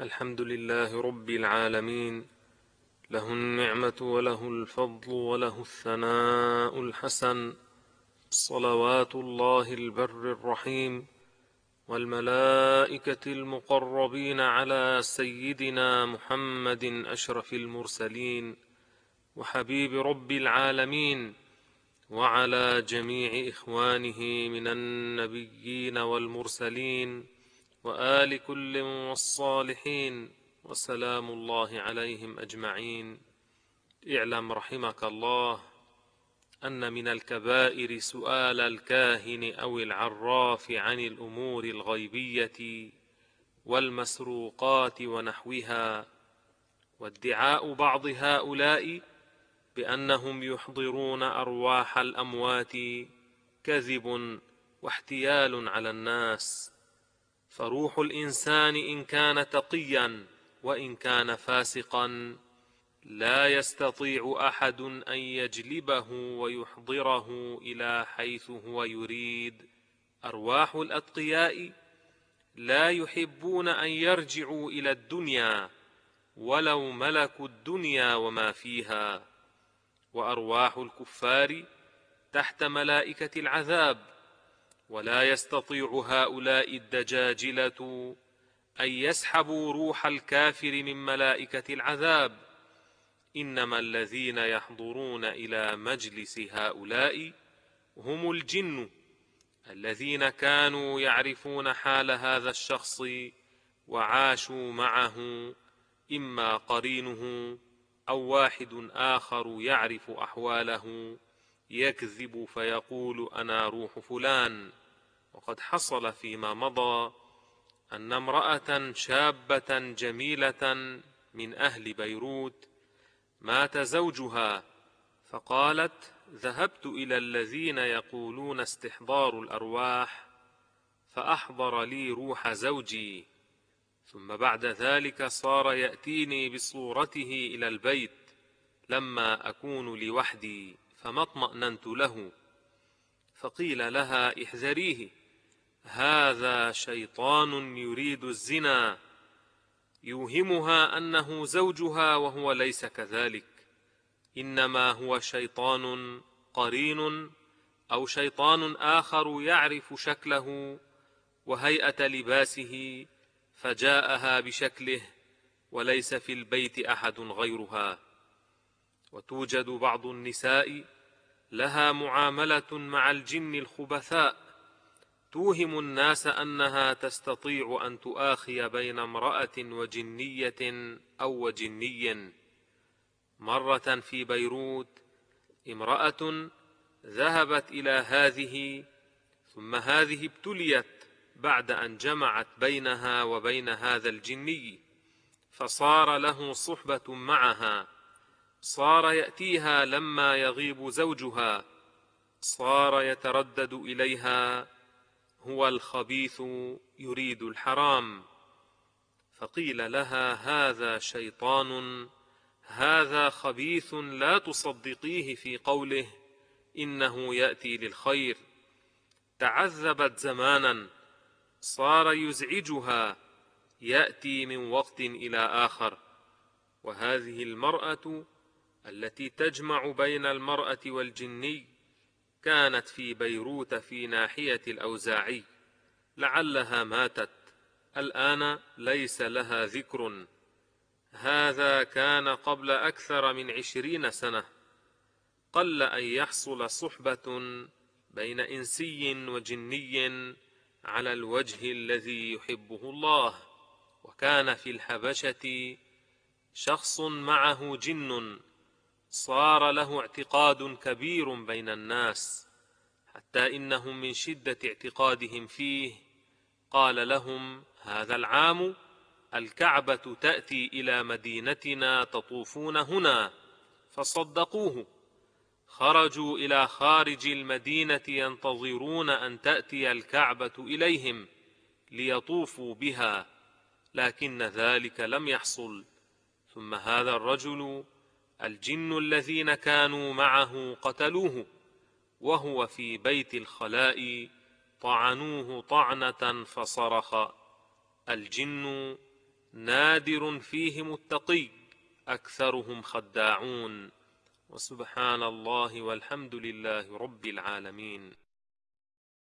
الحمد لله رب العالمين، له النعمة وله الفضل وله الثناء الحسن، صلوات الله البر الرحيم والملائكة المقربين على سيدنا محمد أشرف المرسلين وحبيب رب العالمين، وعلى جميع إخوانه من النبيين والمرسلين وآل كل والصالحين، وسلام الله عليهم أجمعين. اعلم رحمك الله أن من الكبائر سؤال الكاهن أو العراف عن الأمور الغيبية والمسروقات ونحوها، وادعاء بعض هؤلاء بأنهم يحضرون أرواح الأموات كذب واحتيال على الناس، فروح الإنسان إن كان تقيا وإن كان فاسقا لا يستطيع أحد أن يجلبه ويحضره إلى حيث هو يريد. أرواح الأتقياء لا يحبون أن يرجعوا إلى الدنيا ولو ملكوا الدنيا وما فيها، وأرواح الكفار تحت ملائكة العذاب، ولا يستطيع هؤلاء الدجاجلة أن يسحبوا روح الكافر من ملائكة العذاب، إنما الذين يحضرون إلى مجلس هؤلاء هم الجن الذين كانوا يعرفون حال هذا الشخص وعاشوا معه، إما قرينه أو واحد آخر يعرف أحواله يكذب فيقول أنا روح فلان. وقد حصل فيما مضى أن امرأة شابة جميلة من أهل بيروت مات زوجها، فقالت ذهبت إلى الذين يقولون استحضار الأرواح فأحضر لي روح زوجي، ثم بعد ذلك صار يأتيني بصورته إلى البيت لما أكون لوحدي فما اطمأننت له، فقيل لها احذريه، هذا شيطان يريد الزنا، يوهمها أنه زوجها وهو ليس كذلك، إنما هو شيطان قرين أو شيطان آخر يعرف شكله وهيئة لباسه فجاءها بشكله وليس في البيت أحد غيرها. وتوجد بعض النساء لها معاملة مع الجن الخبثاء، توهم الناس أنها تستطيع أن تؤاخي بين امرأة وجنية أو وجني. مرة في بيروت امرأة ذهبت إلى هذه، ثم هذه ابتليت بعد أن جمعت بينها وبين هذا الجني، فصار له صحبة معها، صار يأتيها لما يغيب زوجها، صار يتردد إليها، هو الخبيث يريد الحرام، فقيل لها هذا شيطان، هذا خبيث لا تصدقيه في قوله إنه يأتي للخير. تعذبت زمانا، صار يزعجها، يأتي من وقت إلى آخر. وهذه المرأة التي تجمع بين المرأة والجني كانت في بيروت في ناحية الأوزاعي، لعلها ماتت، الآن ليس لها ذكر. هذا كان قبل أكثر من 20 سنة. قل أن يحصل صحبة بين إنسي وجني على الوجه الذي يحبه الله. وكان في الحبشة شخص معه جن، صار له اعتقاد كبير بين الناس، حتى إنهم من شدة اعتقادهم فيه قال لهم هذا العام الكعبة تأتي إلى مدينتنا تطوفون هنا، فصدقوه، خرجوا إلى خارج المدينة ينتظرون أن تأتي الكعبة إليهم ليطوفوا بها، لكن ذلك لم يحصل. ثم هذا الرجل الجن الذين كانوا معه قتلوه، وهو في بيت الخلاء طعنوه طعنة فصرخ. الجن نادر فيهم التقي، أكثرهم خداعون. وسبحان الله والحمد لله رب العالمين.